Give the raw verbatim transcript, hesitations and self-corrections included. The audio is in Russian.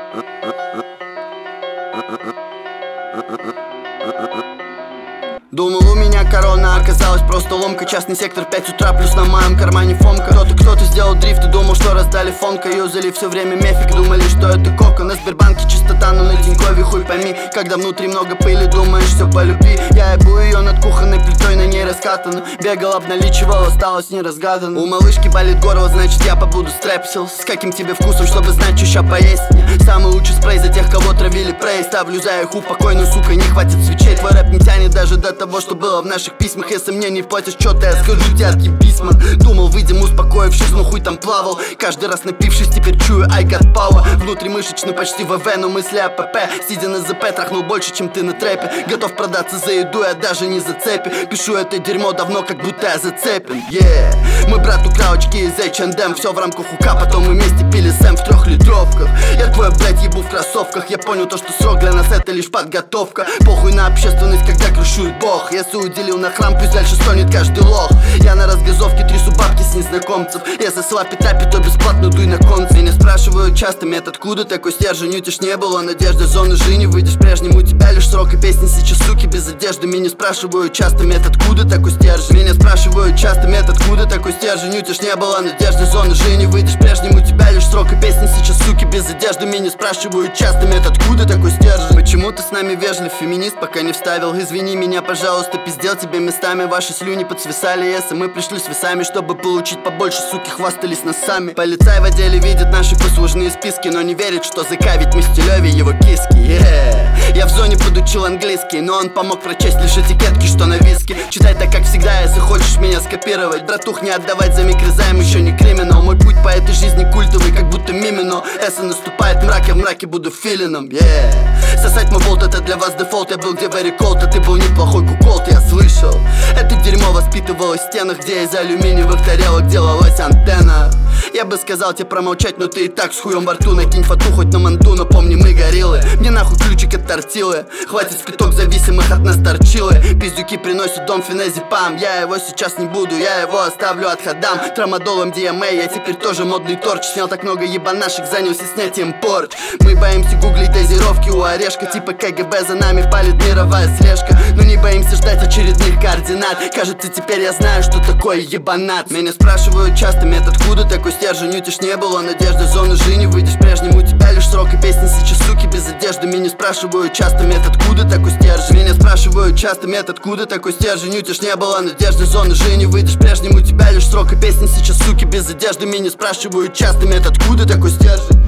Думал, у меня корона, оказалась просто ломка. Частный сектор, пять утра, плюс на моем кармане фомка. Кто-то, кто-то сделал дрифт и думал, что раздали фонка. Юзали все время мефик, думали, что это кока. На Сбербанке чистота, но на Тинькове хуй пойми. Когда внутри много пыли, думаешь, все по любви. Я ебу ее над кухонной плитой, на ней раскатано. Бегал, обналичивал, осталось неразгадано. У малышки болит горло, значит я побуду стрэпсил. С каким тебе вкусом, чтобы знать, что ща поесть мне. Самый лучший спрей за тех, кого травили прей. Ставлю за их упокой, но, сука, не хватит свечей. Твой рэп не тянет даже до того, что было в наших письмах. Если мне не платишь что-то, я скажу тебе отъебись, ман. Думал, выйдем успокоившись, но хуй там плавал. Каждый раз напившись, теперь чую I got power. Внутримышечный почти ВВ, но мысли АПП. Сидя на ЗП, трахнул больше, чем ты на трэпе. Готов продаться за еду, я даже не за цепи. Пишу это дерьмо давно, как будто я зацепен. Yeah. Мой брат украл очки из эйч энд эм. Все в рамках хука, потом мы вместе пили сэм в трехлитровках. Я твой, блядь, ебу в кроссовках. Я понял то, что срок для нас это лишь подготовка. Похуй на общественность, когда крышует бог. Если уделил на храм, пусть дальше стонет каждый лох. Я на разгазовке трясу бабки с незнакомцев. Если слапи тапи, то бесплатно дуй на концы. Меня спрашивают часто, мет, откуда такой стержень? У тебя не было надежды, зоны жизни. Выйдешь прежним, у тебя лишь срок и песни сейчас, суки, без одежды. Меня спрашивают часто, мет, откуда такой стержень? Меня спрашивают часто, мет, откуда такой стержень? У тебя не было надежды, зоны жизни. Выйдешь прежним, у тебя лишь срок и песни сейчас, суки, без одежды. Меня спрашивают часто, мет, откуда такой стержень? Почему ты с нами вежлив, феминист, пока не вставил? Извини меня, пожалуйста, пиздел тебе местами. Ваши слюни подсвисали, если мы пришли с весами, чтобы получить побольше, суки, хвастались нас сами. Полицай в отделе видит наши послужные списки, но не верит, что ЗК, ведь мы стилёве его киски. Yeah. Я в зоне подучил английский, но он помог прочесть лишь этикетки, что на виске. Читай так, как всегда, если хочешь меня скопировать. Братух, не отдавать за микрозайм, еще не криминал. Мой путь по этой жизни культовый, как будто мимино. Эссе наступает мрак, я в мраке буду филином. Yeah. Сосать мой болт, это для вас дефолт. Я был где very cold, а ты был неплохой куколт, я слышал. Это дерьмо воспитывалось в стенах, где из алюминиевых тарелок делалась антенна. Я бы сказал тебе промолчать, но ты и так с хуем во рту. Накинь фату хоть на манту, но помни, мы гориллы. Мне нахуй ключик от тортилы. Хватит спиток зависимых от нас торчилы. Пиздюки приносят дом феназепам. Я его сейчас не буду, я его оставлю от ходам. Трамадолом ди эм эй, я теперь тоже модный торч. Снял так много ебанашек, занялся снятием порч. Мы боимся гуглить дозировки у орешка. Типа ка гэ бэ за нами палит мировая слежка. Но не боимся ждать очередных координат. Кажется, теперь я знаю, что такое ебанат. Меня спрашивают часто, мет, откуда такой стержень? У тебя не было надежды, зоны жизни. Выйдешь прежним, у тебя лишь срок и песни сейчас, суки, без одежды. Меня спрашивают часто, мет, откуда такой стержень? Меня спрашивают часто, мет, откуда такой стержень? У тебя не было надежды, зоны жизни. Выйдешь прежним, у тебя лишь срок и песни сейчас, суки, без одежды. Меня спрашивают часто, мет, откуда такой стержень?